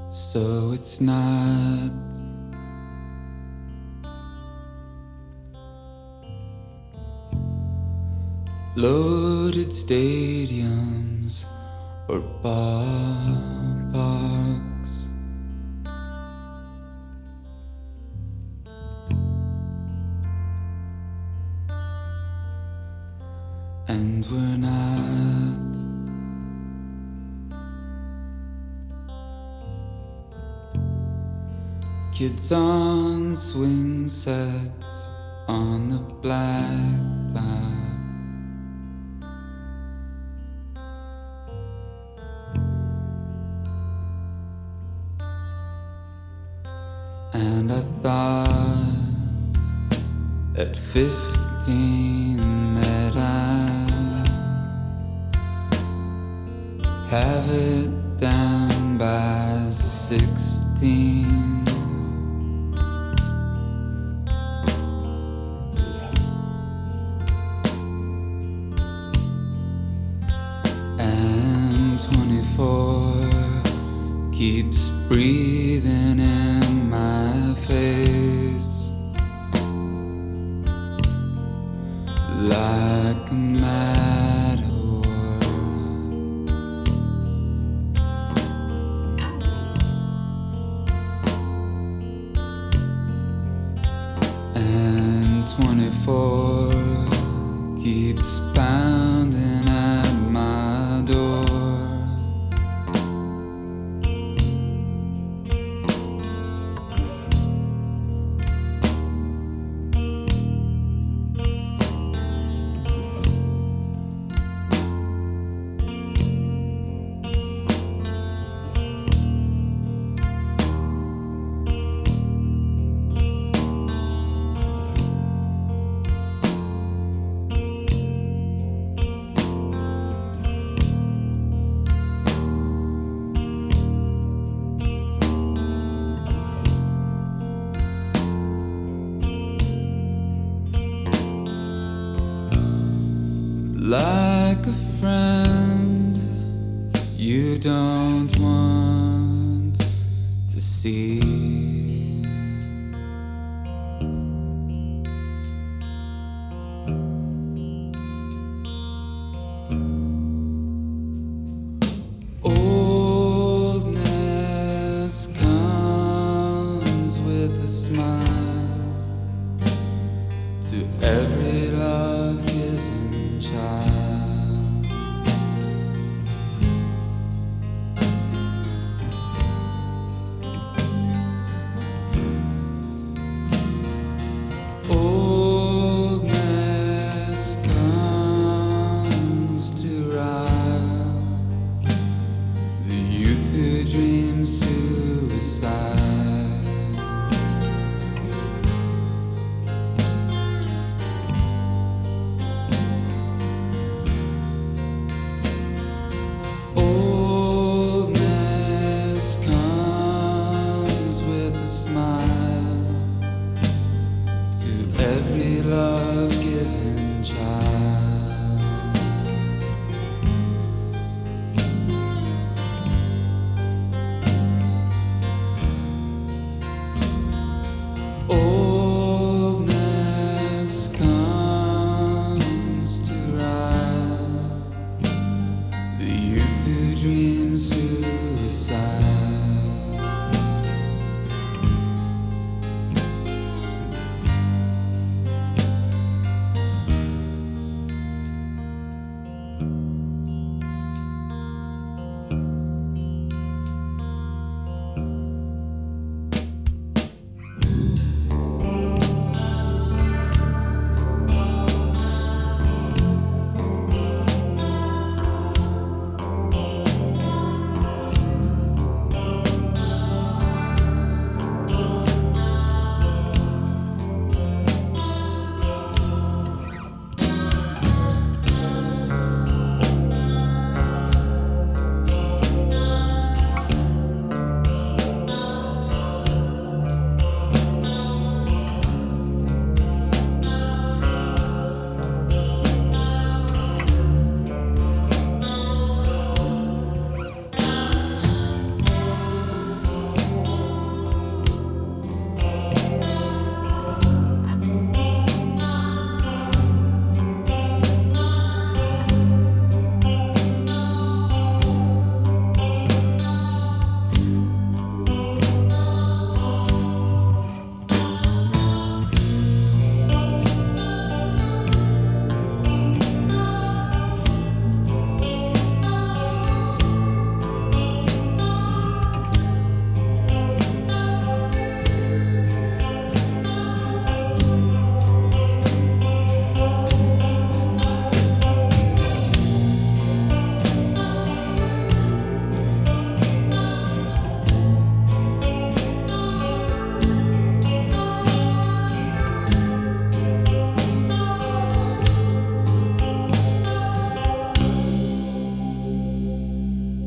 So it's not loaded stadiums or ballparks. And we're not kids on swing sets on the blacktop. And I thought at 15 that I have it down by 16. And 24 keeps breathing in my face like a matador. And 24 keeps pounding at my door. Like a friend you don't want to see. Oldness comes with a smile to every love-given child. Oldness comes to rile the youth who dreams suicide. Oldness comes with a smile to every love-given child.